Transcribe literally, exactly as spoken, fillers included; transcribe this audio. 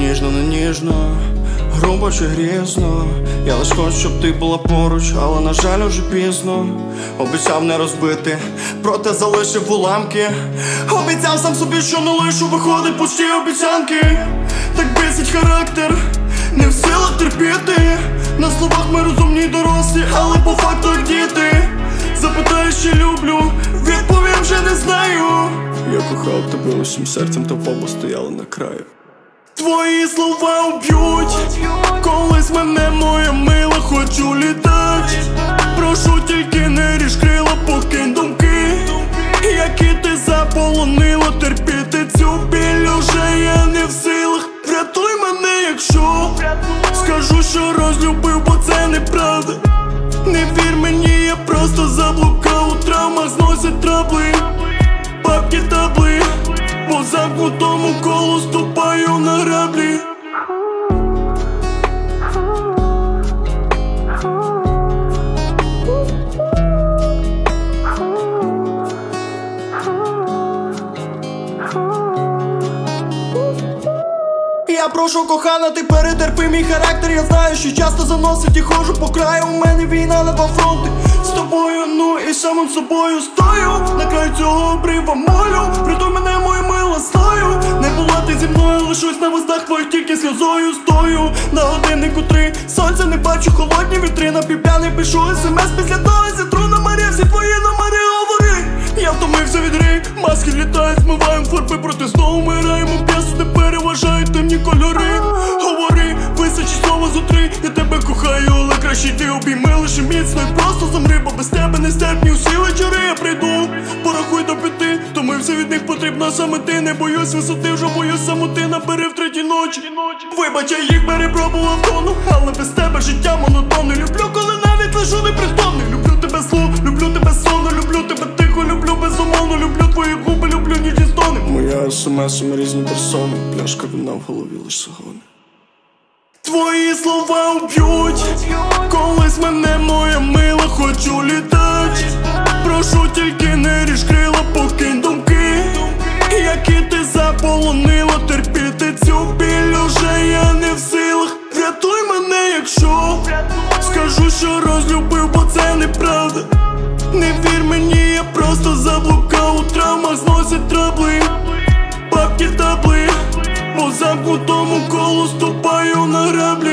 ніжно, не ніжно, грубо чи грізно. Я лиш хочу, щоб ти була поруч, але на жаль уже пізно. Обіцяв не розбити, проте залишив уламки. Обіцяв сам собі, що не лишу, виходить пусті обіцянки. Так бісить характер, не в силах терпіти. На словах ми розумні й дорослі, але по факту як діти. Запитаєш, чи люблю, відповім, вже не знаю. Я кохав тебе усім серцем, та оба стояли на краю. Твої слова уб'ють, колись мене, моя мила, хочу літать. Прошу, тільки не ріж крила, покинь думки, які ти заполонила. Терпіти цю біль уже я не в силах. Врятуй мене, якщо скажу, що розлюбив, бо це неправда. Не вір мені, я просто заблукав. У травмах зносять трабли, бабки табли, по замкнутому колу ступаю на граблі. Я прошу, кохана, ти перетерпи мій характер. Я знаю, що часто заносить і ходжу по краю. У мене війна на два фронти. З тобою, ну і самим собою стою. На краю цього обрива молю. Рятуй мене, моя мила, стою. Не була ти зі мною, лишусь на вустах твоїх, тільки сльозою стою. На годиннику три, сонця не бачу, холодні вітри. Напівп'яний пишу смс, після того зітру на морі. Всі твої номери говори. Я втомився від рік, маски літають, змиваєм фарби, проти знову вмираємо. П'ясу не переважають темні кольори. Говори, височі слово зо три. Я тебе кохаю, але краще йди обійми лише міцно і просто замри, бо без тебе нестерпні усі вечори. Я прийду, порахуй до п'яти, втомився від них, потрібна саме ти. Не боюсь висоти, вже боюсь самоти. Набери в третій ночі. Вибач, я їх перепробував тону, але без тебе життя монотонне. Люблю, коли навіть лежу непритомний. Люблю тебе слух, люблю тебе сонно, люблю тебе тихо, люблю безумовно. Люблю твої губи, люблю ніжні стони. Моя смс, ми різні персони, пляшка вина в голові лиш сагони. Твої слова уб'ють, колись мене, моя мила, хочу літать. Прошу, тільки не ріж крила, покинь думки, які ти заполонила. Терпіти цю біль уже я не в силах. Врятуй мене, якщо скажу, що розлюбив, бо це неправда. Не вір мені, я просто заблукав. У травмах зносять трабли, бабки табли, по замкнутому колу ступаю на граблі.